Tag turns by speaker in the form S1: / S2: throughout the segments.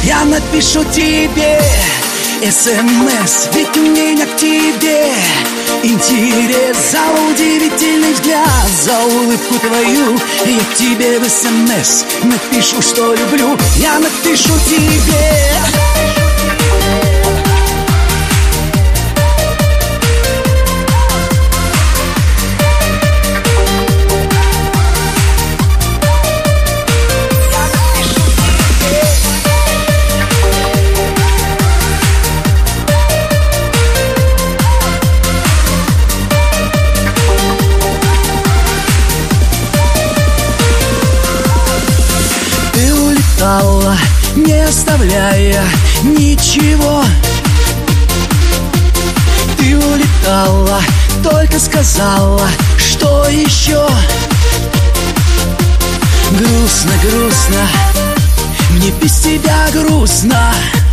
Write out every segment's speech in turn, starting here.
S1: Я напишу тебе СМС, ведь у меня к тебе интерес. За удивительный взгляд, за улыбку твою я тебе в СМС напишу, что люблю. Я напишу тебе. Не оставляя ничего, ты улетала, только сказала, что еще. Грустно, грустно, мне без тебя грустно.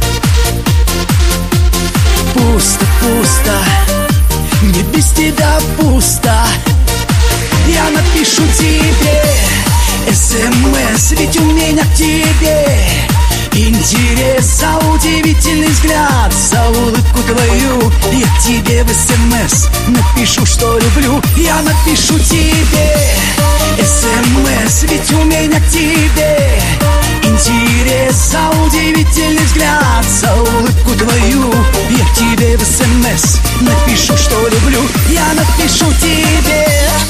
S1: Пусто, пусто, мне без тебя пусто. Я напишу тебе СМС, ведь у меня к тебе интерес. За удивительный взгляд, за улыбку твою я тебе в СМС напишу, что люблю. Я напишу тебе СМС, ведь у меня к тебе интерес. За удивительный взгляд, за улыбку твою я тебе в СМС напишу, что люблю. Я напишу тебе.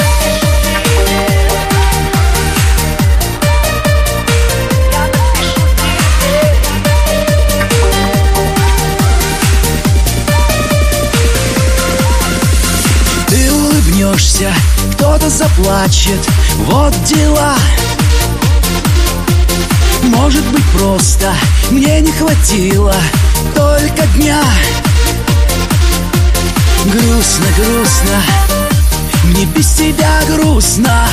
S1: Кто-то заплачет, вот дела. Может быть, просто мне не хватило только дня. Грустно, грустно, мне без тебя грустно.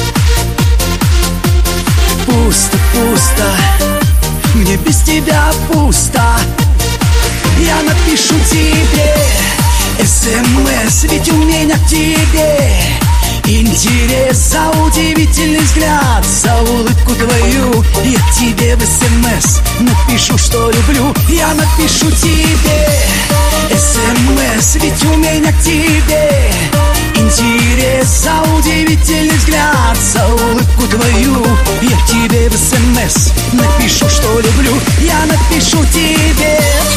S1: Пусто, пусто, мне без тебя пусто. Я напишу тебе СМС, ведь у меня к тебе интерес. За удивительный взгляд, за улыбку твою я тебе в СМС напишу, что люблю. Я напишу тебе СМС, ведь у меня к тебе интерес. За удивительный взгляд, за улыбку твою я тебе в СМС напишу, что люблю. Я напишу тебе.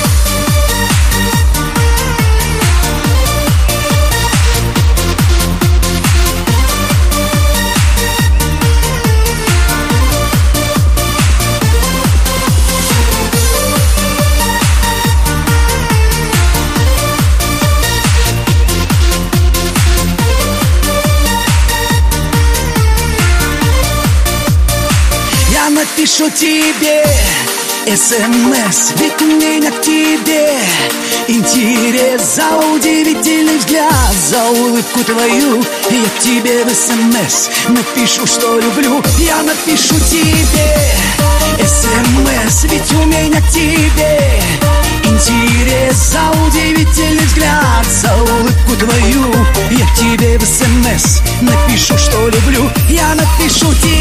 S1: Напишу тебе СМС, ведь у меня к тебе интерес. За удивительный взгляд, за улыбку твою я тебе в СМС напишу, что люблю. Я напишу тебе СМС, ведь у меня к тебе интерес. За удивительный взгляд, за улыбку твою я тебе в СМС напишу, что люблю. Я напишу тебе.